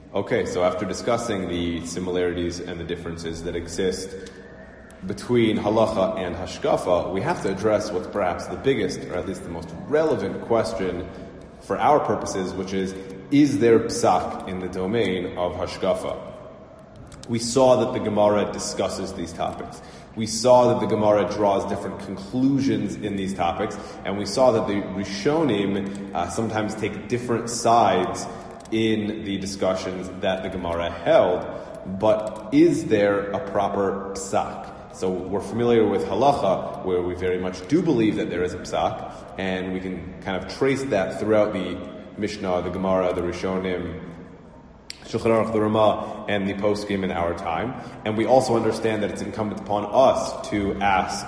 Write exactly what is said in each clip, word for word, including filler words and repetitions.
Okay, so after discussing the similarities and the differences that exist between halacha and hashkafa, we have to address what's perhaps the biggest, or at least the most relevant question for our purposes, which is, is there psak in the domain of hashkafa? We saw that the Gemara discusses these topics. We saw that the Gemara draws different conclusions in these topics, and we saw that the Rishonim uh, sometimes take different sides in the discussions that the Gemara held. But is there a proper psak? So we're familiar with halacha, where we very much do believe that there is a psak, and we can kind of trace that throughout the Mishnah, the Gemara, the Rishonim, Shulchan Aruch, the Ramah, and the poskim in our time. And we also understand that it's incumbent upon us to ask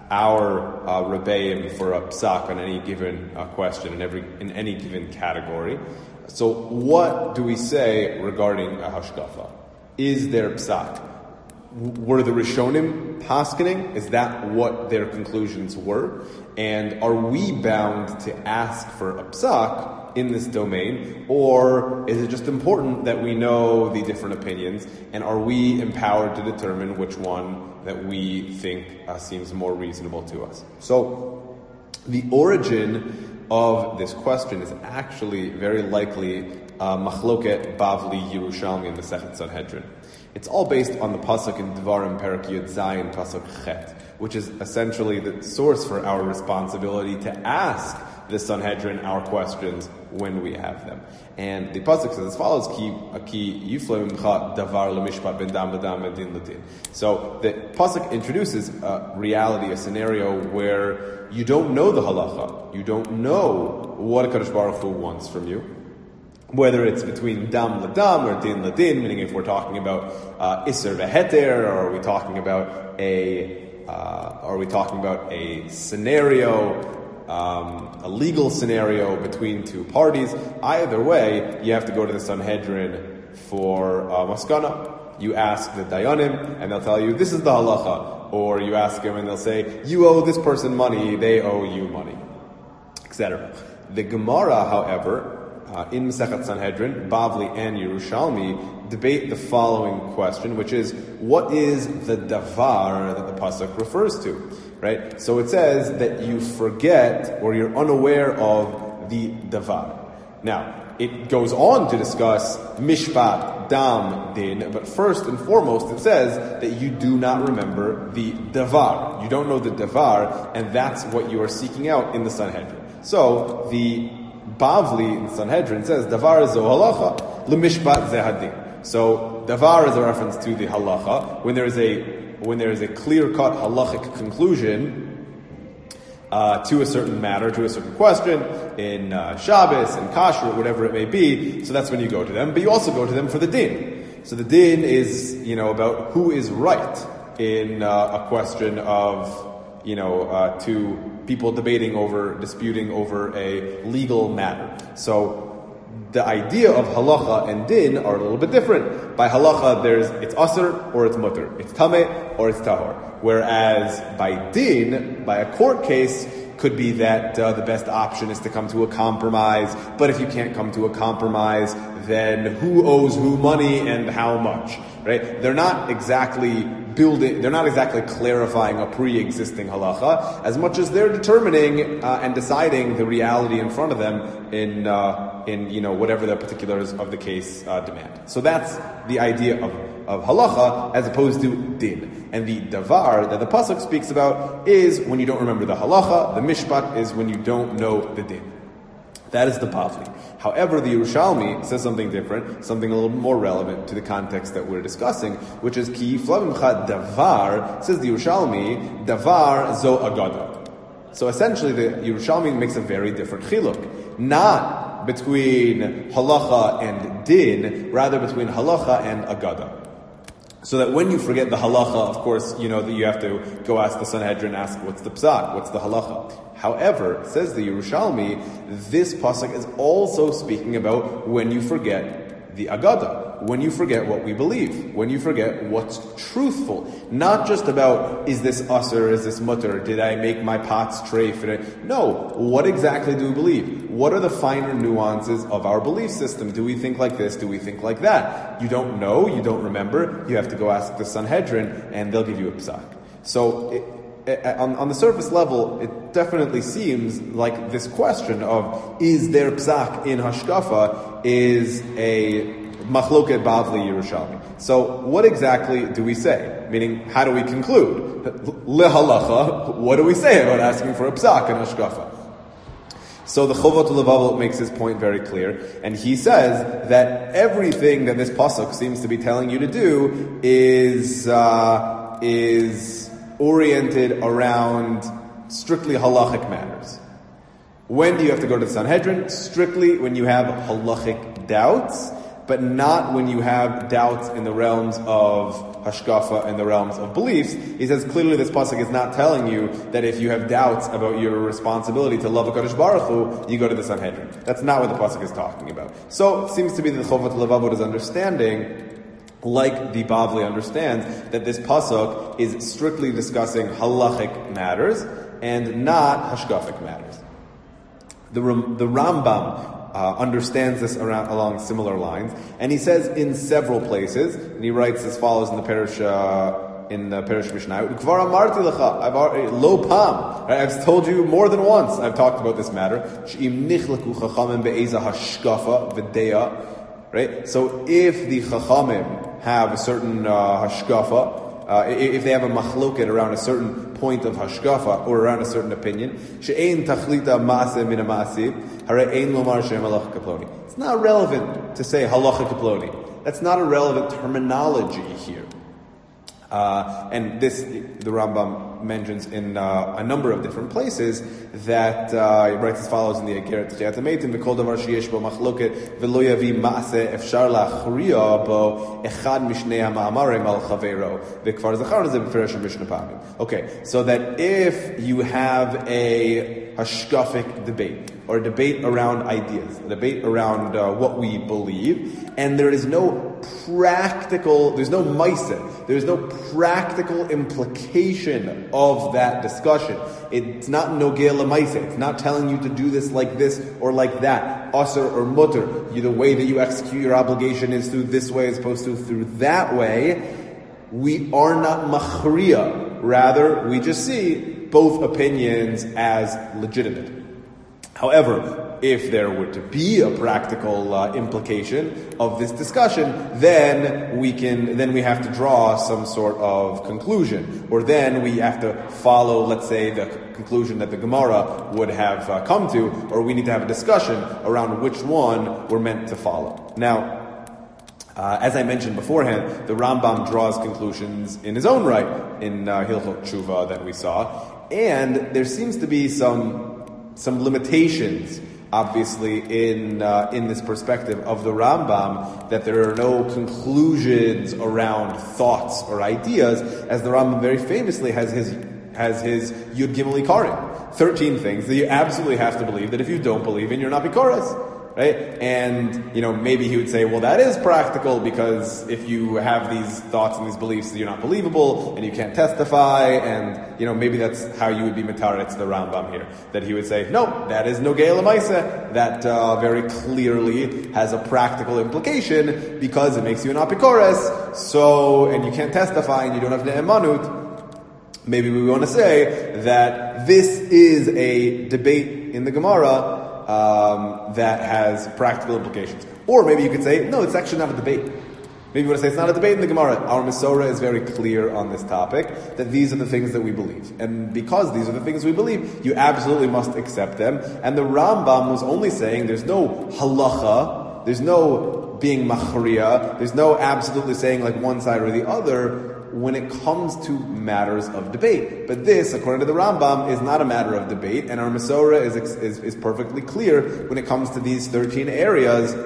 our uh, Rebbeim for a psak on any given uh, question in every in any given category. So what do we say regarding a hashkafa? Is there psak? Were the Rishonim paskening? Is that what their conclusions were? And are we bound to ask for a psak in this domain? Or is it just important that we know the different opinions? And are we empowered to determine which one that we think uh, seems more reasonable to us? So the origin of this question is actually very likely uh, Machloket Bavli Yerushalmi in the Sechet Sanhedrin. It's all based on the pasuk in Devarim Perek Yud Zayin pasuk Chet, which is essentially the source for our responsibility to ask the Sanhedrin our questions when we have them. And the pasuk says as follows: Ki ki yiflo mimcha davar lemishpat ben dam ledam and din ledin. So the pasuk introduces a reality, a scenario where you don't know the halacha, you don't know what HaKadosh Baruch Hu wants from you, whether it's between dam ledam or din ledin, meaning if we're talking about uh, iser veheter, or are we talking about a uh, are we talking about a scenario, um, a legal scenario between two parties? Either way, you have to go to the Sanhedrin for uh, maskana. You ask the dayanim, and they'll tell you this is the halacha. Or you ask them, and they'll say you owe this person money, they owe you money, et cetera. The Gemara, however, Uh, in Masechet Sanhedrin, Bavli and Yerushalmi debate the following question, which is, what is the davar that the pasuk refers to? Right? So it says that you forget or you're unaware of the davar. Now, it goes on to discuss mishpat, dam, din, but first and foremost it says that you do not remember the davar. You don't know the davar, and that's what you are seeking out in the Sanhedrin. So, the Bavli in Sanhedrin says, davar zo halacha, lemishpat ze hadin. So, davar is a reference to the halacha. When there is a, when there is a clear-cut halachic conclusion uh, to a certain matter, to a certain question, in uh, Shabbos, in Kashrut, whatever it may be, so that's when you go to them. But you also go to them for the din. So the din is, you know, about who is right in uh, a question of, you know, uh, to people debating over, disputing over a legal matter. So the idea of halacha and din are a little bit different. By halacha, there's it's asr or it's mutter, it's tameh or it's tahor. Whereas by din, by a court case, could be that uh, the best option is to come to a compromise. But if you can't come to a compromise, then who owes who money and how much? Right? They're not exactly building, they're not exactly clarifying a pre-existing halacha, as much as they're determining uh, and deciding the reality in front of them in, uh, in you know, whatever the particulars of the case uh, demand. So that's the idea of, of halacha as opposed to din. And the davar that the pasuk speaks about is when you don't remember the halacha, the mishpat is when you don't know the din. That is the Bavli. However, the Yerushalmi says something different, something a little more relevant to the context that we're discussing, which is ki flavimcha davar, says the Yerushalmi, davar zo agada. So essentially the Yerushalmi makes a very different chiluk. Not between halacha and din, rather between halacha and agada. So that when you forget the halacha, of course, you know that you have to go ask the Sanhedrin, ask what's the psak, what's the halacha. However, says the Yerushalmi, this pasuk is also speaking about when you forget the Agada, when you forget what we believe, when you forget what's truthful. Not just about, is this usher, is this mutter, did I make my pots treif? No, what exactly do we believe? What are the finer nuances of our belief system? Do we think like this? Do we think like that? You don't know, you don't remember, you have to go ask the Sanhedrin, and they'll give you a psak. So, it, On, on the surface level, it definitely seems like this question of is there psak in hashkafa is a machloket bavli Yerushalmi. So what exactly do we say? Meaning, how do we conclude? Lehalacha, what do we say about asking for a psak in hashkafa? So the Chovot Levavot makes his point very clear, and he says that everything that this pasuk seems to be telling you to do is uh, is oriented around strictly halachic matters. When do you have to go to the Sanhedrin? Strictly when you have halachic doubts, but not when you have doubts in the realms of hashkafa and the realms of beliefs. He says clearly this pasuk is not telling you that if you have doubts about your responsibility to love HaKadosh Baruch Hu, you go to the Sanhedrin. That's not what the pasuk is talking about. So it seems to be that the Chovot Levavot is understanding, like the Bavli understands, that this pasuk is strictly discussing halachic matters and not hashkafic matters. The, the Rambam uh, understands this around, along similar lines, and he says in several places, and he writes as follows in the Perish uh, in the Perish Mishnah: "Kvar amarti lecha, I've already lo pam. I've told you more than once. I've talked about this matter. She'im nichlaku chachamim be'eza hashkafa v'deya." Right? So if the Chachamim have a certain uh, hashkafa, uh, if they have a machloket around a certain point of hashkafa or around a certain opinion, she'ein tachlita ma'aseh min ha'ma'aseh, hare ein lomar she'em halacha kaploni. It's not relevant to say halacha kaploni. That's not a relevant terminology here. Uh, and this, the Rambam mentions in uh, a number of different places that uh, he writes as follows in the Ageret Tchiat HaMeitim: "V'kol davar sheyesh bo machloket v'lo yavi ma'aseh efshar lachriya bo echad mishnei ha'ma'amarim al chaveiro v'kvar zachar ze b'fresh Mishnah Pamim." Okay, so that if you have a hashkafic debate, or a debate around ideas, a debate around uh, what we believe, and there is no practical, there's no maaseh, there's no practical implication of that discussion. It's not nogeh l'maaseh. It's not telling you to do this like this or like that, asr or mutter. You, the way that you execute your obligation is through this way as opposed to through that way. We are not machriya. Rather, we just see both opinions as legitimate. However, if there were to be a practical uh, implication of this discussion, then we can, then we have to draw some sort of conclusion, or then we have to follow, let's say, the conclusion that the Gemara would have uh, come to, or we need to have a discussion around which one we're meant to follow. Now, Uh, as I mentioned beforehand, the Rambam draws conclusions in his own right in uh, Hilchot Tshuva that we saw, and there seems to be some some limitations, obviously, in uh, in this perspective of the Rambam, that there are no conclusions around thoughts or ideas, as the Rambam very famously has his has his Yud Gimel Ikarim, thirteen things that you absolutely have to believe, that if you don't believe in, you're not bikoros. Right? And, you know, maybe he would say, well, that is practical, because if you have these thoughts and these beliefs, you're not believable, and you can't testify, and, you know, maybe that's how you would be mitaretz the Rambam here. That he would say, no, that is nogeh l'maaseh. That uh, very clearly has a practical implication, because it makes you an apikores, so, and you can't testify, and you don't have ne'emanut. Maybe we want to say that this is a debate in the Gemara Um, that has practical implications. Or maybe you could say, no, it's actually not a debate. Maybe you want to say it's not a debate in the Gemara. Our Masorah is very clear on this topic, that these are the things that we believe. And because these are the things we believe, you absolutely must accept them. And the Rambam was only saying there's no halacha, there's no being machriya, there's no absolutely saying like one side or the other when it comes to matters of debate. But this, according to the Rambam, is not a matter of debate, and our Masorah is, is, is perfectly clear when it comes to these thirteen areas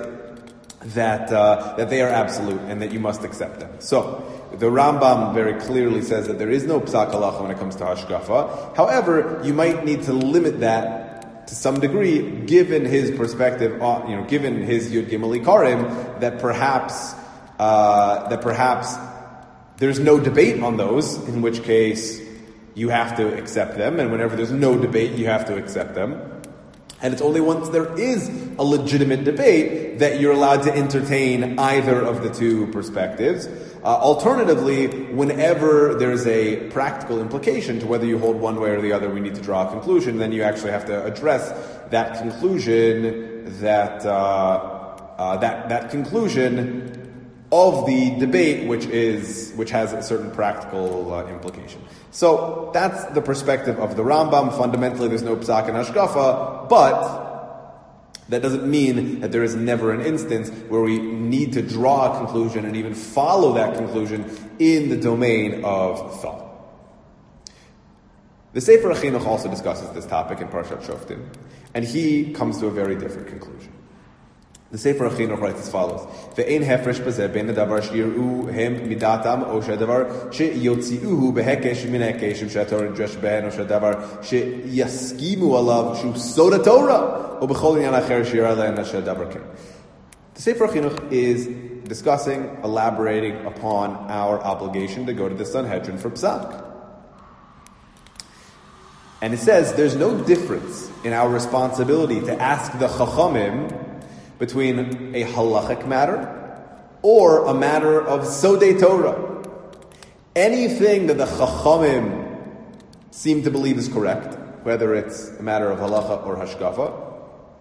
that uh, that they are absolute and that you must accept them. So, the Rambam very clearly says that there is no psak halacha when it comes to hashkafa. However, you might need to limit that to some degree, given his perspective, uh, you know, given his Yud Gimel Ikarim, that perhaps uh, that perhaps there's no debate on those, in which case you have to accept them, and whenever there's no debate, you have to accept them. And it's only once there is a legitimate debate that you're allowed to entertain either of the two perspectives. Uh, alternatively, whenever there's a practical implication to whether you hold one way or the other, we need to draw a conclusion, then you actually have to address that conclusion, that, uh, uh, that, that conclusion of the debate, which is, which has a certain practical uh, implication. So that's the perspective of the Rambam. Fundamentally, there's no psak and hashkafa, but that doesn't mean that there is never an instance where we need to draw a conclusion and even follow that conclusion in the domain of thought. The Sefer HaChinuch also discusses this topic in Parashat Shoftim, and he comes to a very different conclusion. The Sefer HaChinuch writes as follows: "Ve'ein hefresh b'zeh ben hadavar she'yir'u hem midatam o she'adavar she'yotzi'uhu behekesh min hekeshim she'atorah nidresh behen o she'adavar she'yaskimu alav shu soda Torah o b'chol inyan acher she'yirah le'en she'adavar ken." The Sefer HaChinuch is discussing, elaborating upon our obligation to go to the Sanhedrin for psak. And it says there's no difference in our responsibility to ask the Chachamim between a halachic matter or a matter of Sodei Torah. Anything that the Chachamim seem to believe is correct, whether it's a matter of halacha or hashkafa,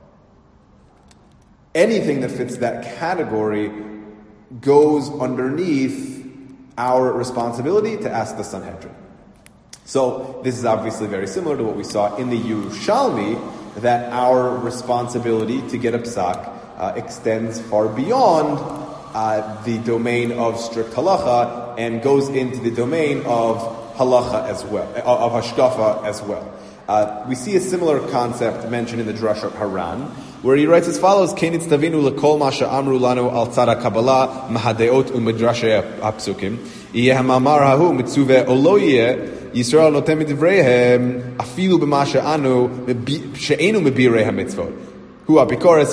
anything that fits that category goes underneath our responsibility to ask the Sanhedrin. So this is obviously very similar to what we saw in the Yerushalmi, that our responsibility to get a psak Uh, extends far beyond uh, the domain of strict halacha and goes into the domain of halacha as well, uh, of hashkafa as well. Uh, we see a similar concept mentioned in the Drashat Haran, where he writes as follows: "Kenitz tavinu lekol ma she'amru lanu al tzad ha'kabbalah mahadeot u'midrashei ha'psukim yeh ha'mamar hahu mitzuveh o lo yeh Yisrael notem midivreihem afilu b'ma she'anu she'enu mebirei ha'mitzvot." Right?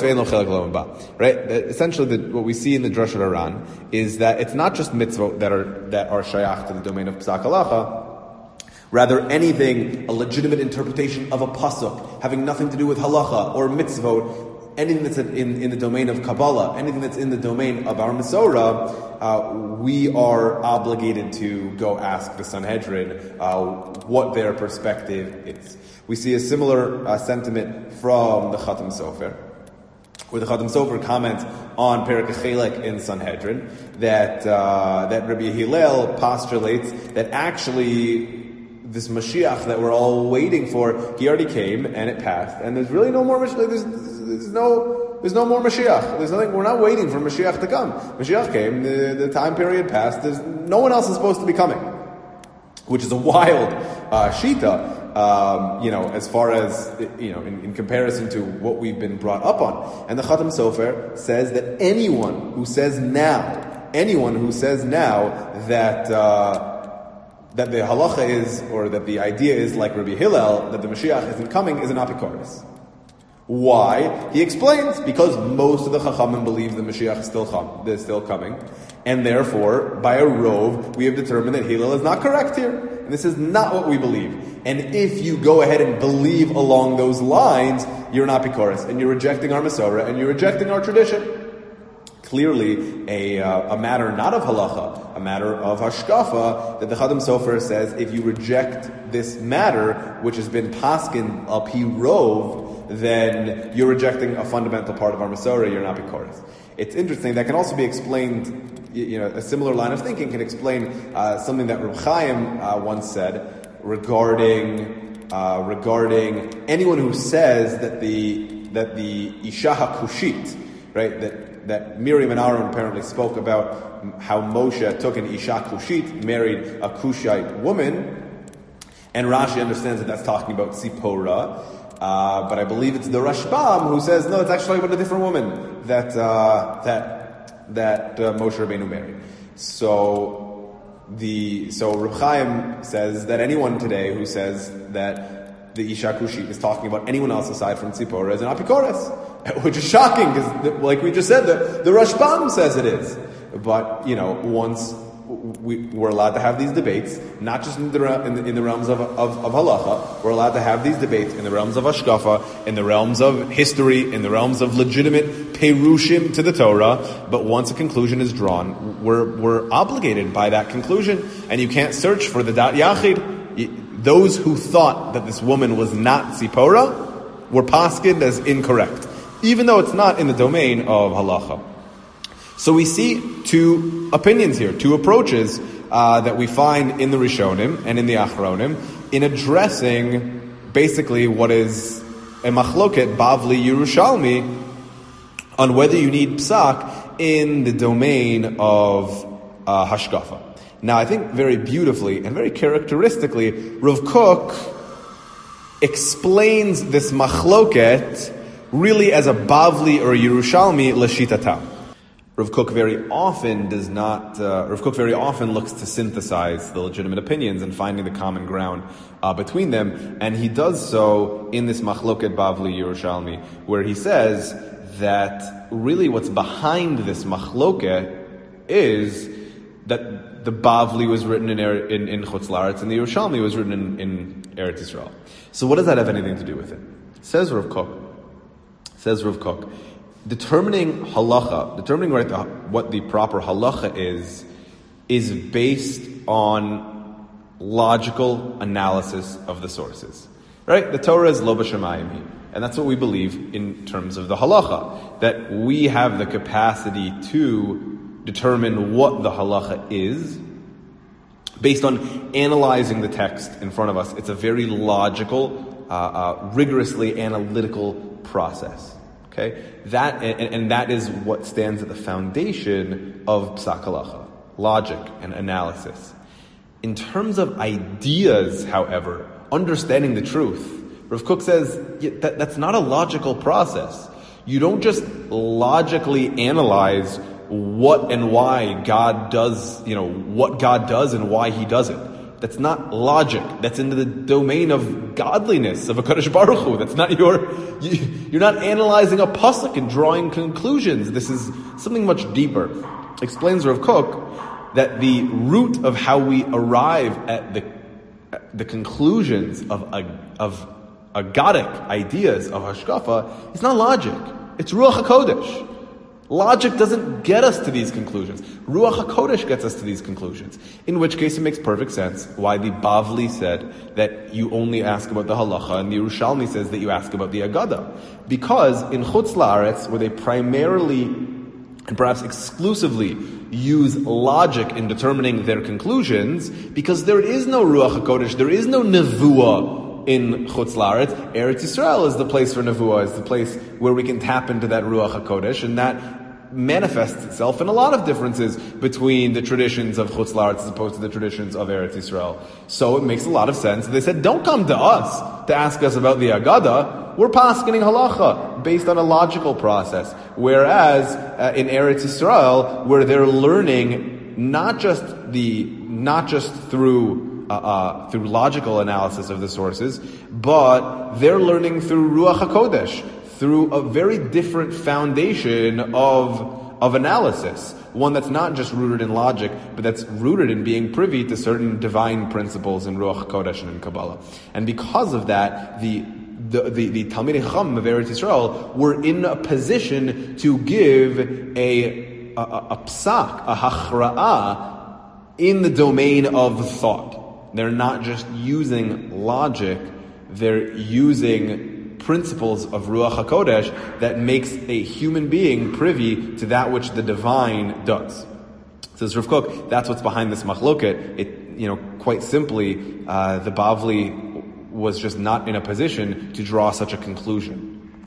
Essentially, the, what we see in the Drashat Haran is that it's not just mitzvot that are that are shayach to the domain of psak halacha. Rather, anything, a legitimate interpretation of a pasuk, having nothing to do with halacha or mitzvot, anything that's in, in the domain of Kabbalah, anything that's in the domain of our Masorah, uh, we are obligated to go ask the Sanhedrin uh, what their perspective is. We see a similar uh, sentiment from the Chatam Sofer, where the Chatam Sofer comments on Perek Chelek in Sanhedrin that uh, that Rabbi Hillel postulates that actually this Mashiach that we're all waiting for, he already came and it passed, and there's really no more Mashiach. There's, there's no there's no more Mashiach. There's nothing. We're not waiting for Mashiach to come. Mashiach came. The, the time period passed. There's no one else is supposed to be coming, which is a wild uh, shita. Um, you know, as far as, you know, in, in comparison to what we've been brought up on. And the Chatam Sofer says that anyone who says now, anyone who says now that, uh, that the halacha is, or that the idea is like Rabbi Hillel, that the Mashiach isn't coming, is an apikoros. Why? He explains, because most of the Chachamim believe the Mashiach is still, chum, is still coming, and therefore, by a rove, we have determined that Hillel is not correct here. And this is not what we believe. And if you go ahead and believe along those lines, you're an apikoros, and you're rejecting our Masorah, and you're rejecting our tradition. Clearly, a, uh, a matter not of halacha, a matter of hashkafa, that the Chatam Sofer says, if you reject this matter, which has been paskin al pi rov, then you're rejecting a fundamental part of our Masorah, you're an apikoros. It's interesting, that can also be explained, you know, a similar line of thinking can explain uh, something that Reb Chaim uh, once said regarding uh, regarding anyone who says that the that the Isha HaKushit, right, that that Miriam and Aaron apparently spoke about how Moshe took an Isha Kushit, married a Kushite woman, and Rashi understands that that's talking about Tzipora. Uh, but I believe it's the Rashbam who says, no, it's actually about a different woman that uh, that that uh, Moshe Rabbeinu married. So the so Reb Chaim says that anyone today who says that the Isha Kushi is talking about anyone else aside from Tzipora as an Apikoros, which is shocking because, like we just said, the, the Rashbam says it is. But, you know, once we, we're allowed to have these debates, not just in the, in the, in the realms of, of, of halacha, we're allowed to have these debates in the realms of hashkafa, in the realms of history, in the realms of legitimate perushim to the Torah. But once a conclusion is drawn, we're, we're obligated by that conclusion, and you can't search for the dat yachid. Those who thought that this woman was not Tzipora were paskind as incorrect, even though it's not in the domain of halacha. So we see two opinions here, two approaches uh, that we find in the Rishonim and in the Achronim in addressing basically what is a machloket Bavli Yerushalmi on whether you need psak in the domain of uh, hashkafa. Now, I think very beautifully and very characteristically, Rav Kook explains this machloket really as a Bavli or Yerushalmi l'shitatam. Rav Kook very often does not. Uh, Rav Kook very often looks to synthesize the legitimate opinions and finding the common ground uh, between them, and he does so in this machloket Bavli Yerushalmi, where he says that really what's behind this machloket is that the Bavli was written in in, in Chutz La'aretz and the Yerushalmi was written in, in Eretz Yisrael. So what does that have anything to do with it? Says Rav Kook. Says Rav Kook. Determining halacha, determining right the, what the proper halacha is, is based on logical analysis of the sources. Right? The Torah is lo b'shamayim, and that's what we believe in terms of the halacha, that we have the capacity to determine what the halacha is based on analyzing the text in front of us. It's a very logical, uh, uh, rigorously analytical process. Okay, that and, and that is what stands at the foundation of psak halacha, logic and analysis. In terms of ideas, however, understanding the truth, Rav Kook says yeah, that that's not a logical process. You don't just logically analyze what and why God does, you know, what God does and why He does it. That's not logic. That's in the domain of godliness, of a Kadosh Baruch Hu. That's not your, you, you're not analyzing a pasuk and drawing conclusions. This is something much deeper. Explains Rav Kook that the root of how we arrive at the the conclusions of a, of agadic ideas of hashkafa is not logic. It's Ruach HaKodesh. Logic doesn't get us to these conclusions. Ruach HaKodesh gets us to these conclusions. In which case it makes perfect sense why the Bavli said that you only ask about the halacha and the Yerushalmi says that you ask about the Agada. Because in Chutz La'aretz, where they primarily and perhaps exclusively use logic in determining their conclusions, because there is no Ruach HaKodesh, there is no Nevuah in Chutz La'aretz. Eretz Yisrael is the place for Nevuah, is the place where we can tap into that Ruach HaKodesh, and that manifests itself in a lot of differences between the traditions of Chutz La'aretz as opposed to the traditions of Eretz Yisrael. So it makes a lot of sense. They said, don't come to us to ask us about the Agada. We're paskening halacha based on a logical process. Whereas uh, in Eretz Yisrael, where they're learning not just the not just through uh, uh, through logical analysis of the sources, but they're learning through Ruach HaKodesh, through a very different foundation of of analysis. One that's not just rooted in logic, but that's rooted in being privy to certain divine principles in Ruach HaKodesh and in Kabbalah. And because of that, the The, the, the Talmidei Chacham of Eretz Yisrael were in a position to give a, a, a psak, a hachra'ah, in the domain of thought. They're not just using logic, they're using principles of Ruach HaKodesh that makes a human being privy to that which the divine does. Says Rav Kook, that's what's behind this machloket. It, you know, quite simply, uh, the Bavli was just not in a position to draw such a conclusion.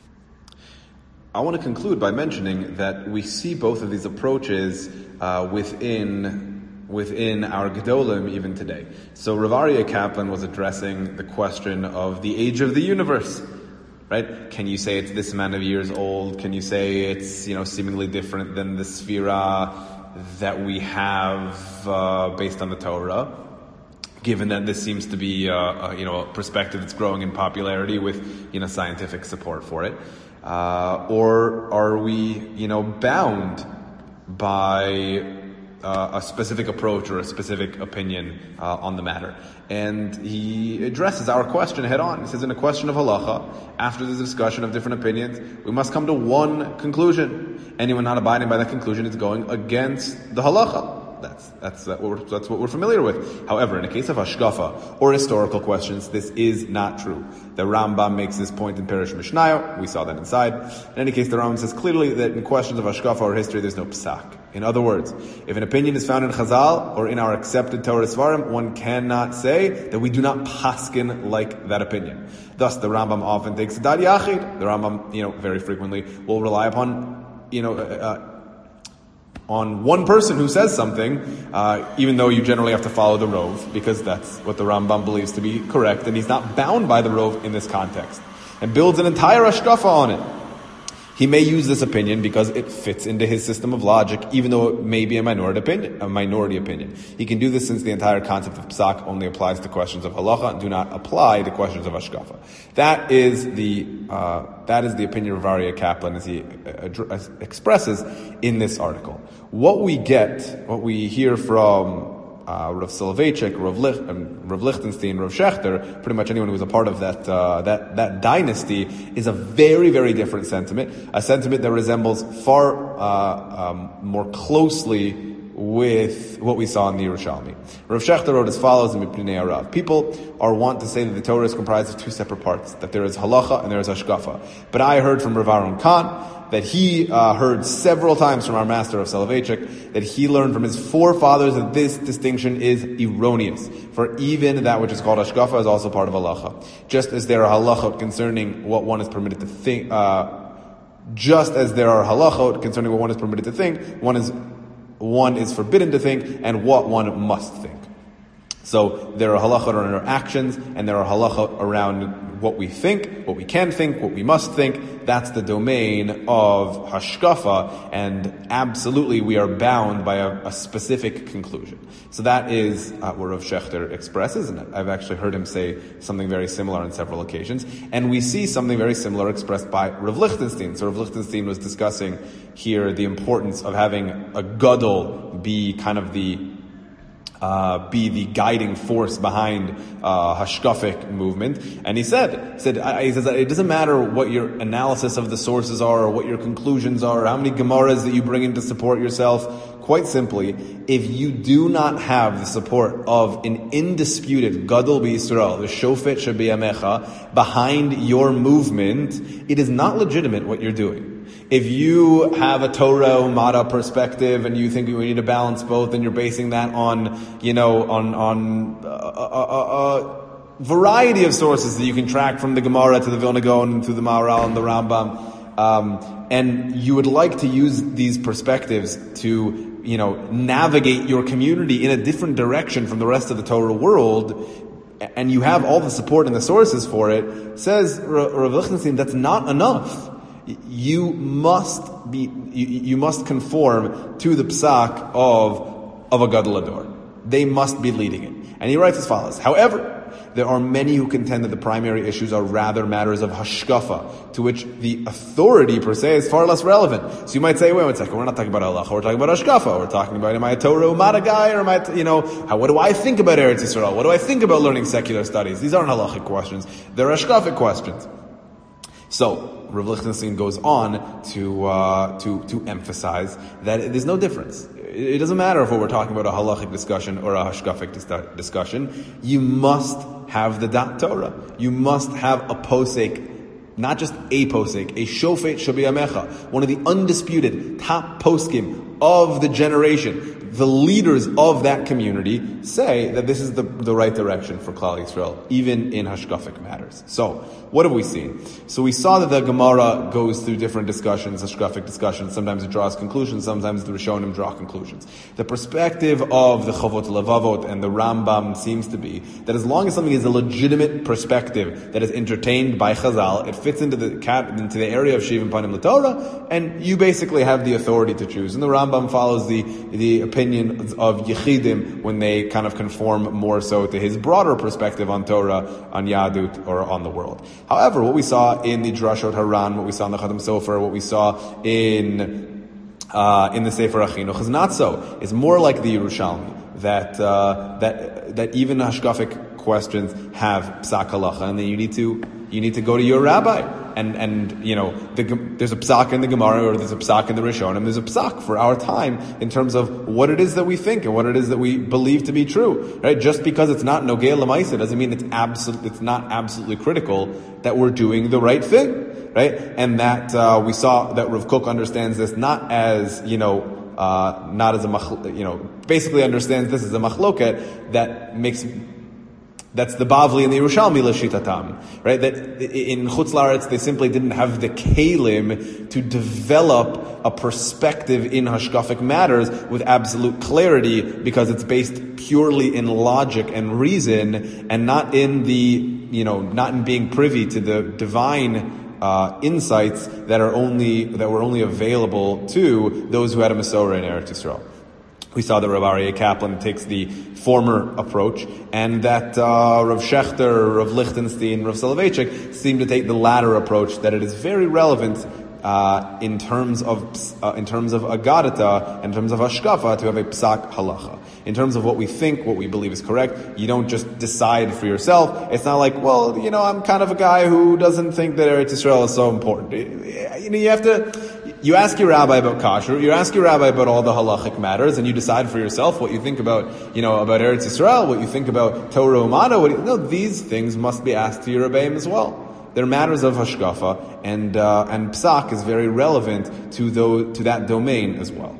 I want to conclude by mentioning that we see both of these approaches uh, within within our Gedolim even today. So Rav Aryeh Kaplan was addressing the question of the age of the universe. Right? Can you say it's this amount of years old? Can you say it's, you know, seemingly different than the Sphira that we have uh, based on the Torah? given that this seems to be, uh, uh, you know, a perspective that's growing in popularity with, you know, scientific support for it? Uh, or are we, you know, bound by uh, a specific approach or a specific opinion uh, on the matter? And he addresses our question head on. He says, in a question of halacha, after the discussion of different opinions, we must come to one conclusion. Anyone not abiding by that conclusion is going against the halacha. That's that's uh, what we're, that's what we're familiar with. However, in a case of hashkafa or historical questions, this is not true. The Rambam makes this point in Perish Mishnayot. We saw that inside. In any case, the Rambam says clearly that in questions of hashkafa or history, there's no psak. In other words, if an opinion is found in Chazal or in our accepted Torah Svarim, one cannot say that we do not paskin like that opinion. Thus, the Rambam often takes a dad yachid. The Rambam, you know, very frequently will rely upon, you know. Uh, on one person who says something, uh, even though you generally have to follow the Rov, because that's what the Rambam believes to be correct, and he's not bound by the Rov in this context, and builds an entire hashkafa on it. He may use this opinion because it fits into his system of logic, even though it may be a minority opinion. A minority opinion. He can do this since the entire concept of psak only applies to questions of halacha and do not apply to questions of hashkafa. That is the uh, that is the opinion of Aryeh Kaplan as he uh, expresses in this article. What we get, what we hear from Uh, Rav Soloveitchik, Rav, Lich, um, Rav Lichtenstein, Rav Shechter, pretty much anyone who was a part of that, uh, that, that dynasty, is a very, very different sentiment. A sentiment that resembles far, uh, um, more closely with what we saw in the Yerushalmi. Rav Shechter wrote as follows in Mipnei Arav. People are wont to say that the Torah is comprised of two separate parts, that there is halacha and there is hashkafa. But I heard from Rav Aaron Kahn that he uh, heard several times from our master of Soloveitchik that he learned from his forefathers that this distinction is erroneous. For even that which is called hashkafa is also part of halacha. Just as there are halachot concerning what one is permitted to think, uh, just as there are halachot concerning what one is permitted to think, one is one is forbidden to think, and what one must think. So there are halachot around our actions, and there are halachot around what we think, what we can think, what we must think. That's the domain of hashkafa, and absolutely we are bound by a, a specific conclusion. So that is uh, what Rav Shechter expresses, and I've actually heard him say something very similar on several occasions. And we see something very similar expressed by Rav Lichtenstein. So Rav Lichtenstein was discussing here the importance of having a gadol be kind of the Uh, be the guiding force behind uh, hashkafic movement, and he said, he said, he says it doesn't matter what your analysis of the sources are, or what your conclusions are, or how many gemaras that you bring in to support yourself. Quite simply, if you do not have the support of an indisputed gadol b'Yisrael, the shofet shebiyamecha, behind your movement, it is not legitimate what you're doing. If you have a Torah Umada perspective and you think we need to balance both, and you're basing that on, you know, on on a, a, a, a variety of sources that you can track from the Gemara to the Vilna Gaon to the Maharal and the Rambam, um, and you would like to use these perspectives to, you know, navigate your community in a different direction from the rest of the Torah world, and you have all the support and the sources for it, says Rav Lichtenstein, that's not enough. You must be, you, you must conform to the psak of, of a gadol ador. They must be leading it. And he writes as follows. However, there are many who contend that the primary issues are rather matters of hashkafa, to which the authority per se is far less relevant. So you might say, wait one second, we're not talking about halacha, we're talking about hashkafa. We're talking about, am I a Torah Umada guy, or am I, you know, how, what do I think about Eretz Yisrael? What do I think about learning secular studies? These aren't halachic questions. They're hashkafic questions. So, Rav Lichtenstein goes on to uh, to to emphasize that there's no difference. It doesn't matter if we're talking about a halachic discussion or a hashkafic dis- discussion. You must have the dat Torah. You must have a posek, not just a posek, a shofet shabiyamecha, one of the undisputed top poskim of the generation. The leaders of that community say that this is the, the right direction for Klal Yisrael, even in hashkafic matters. So, what have we seen? So we saw that the Gemara goes through different discussions, hashkafic discussions. Sometimes it draws conclusions, sometimes the Rishonim draw conclusions. The perspective of the Chovot Levavot and the Rambam seems to be that as long as something is a legitimate perspective that is entertained by Chazal, it fits into the into the area of Shivim Panim LaTorah, and you basically have the authority to choose. And the Rambam Rambam follows the, the opinion of Yechidim when they kind of conform more so to his broader perspective on Torah, on Yadut, or on the world. However, what we saw in the Drashot Haran, what we saw in the Chatam Sofer, what we saw in, uh, in the Sefer HaChinuch is not so. It's more like the Yerushalmi, that, uh, that, that even hashkafic questions have psak halacha, and then you need to, you need to go to your rabbi. And, and, you know, the, there's a psak in the Gemara, or there's a psak in the Rishonim, there's a psak for our time in terms of what it is that we think and what it is that we believe to be true, right? Just because it's not nogei l'maisa doesn't mean it's absolute, it's not absolutely critical that we're doing the right thing, right? And that, uh, we saw that Rav Kook understands this not as, you know, uh, not as a, machl- you know, basically understands this as a machloket that makes That's the Bavli and the Yerushalmi l'shitatam, right? That in Chutz La'aretz they simply didn't have the kelim to develop a perspective in hashkafic matters with absolute clarity, because it's based purely in logic and reason, and not in the, you know, not in being privy to the divine uh, insights that are only that were only available to those who had a Masorah in Eretz Yisrael. We saw that Rav Aryeh Kaplan takes the former approach, and that uh, Rav Shechter, Rav Lichtenstein, Rav Soloveitchik seem to take the latter approach, that it is very relevant uh, in terms of uh, in terms of agadata, in terms of hashkafa, to have a psak halacha. In terms of what we think, what we believe is correct, you don't just decide for yourself. It's not like, well, you know, I'm kind of a guy who doesn't think that Eretz Yisrael is so important. You know, you have to. You ask your rabbi about kasher, you ask your rabbi about all the halachic matters, and you decide for yourself what you think about, you know, about Eretz Yisrael, what you think about Torah Umana. What you, no, these things must be asked to your rebbeim as well. They're matters of hashkafa, and uh, and psak is very relevant to those, to that domain as well.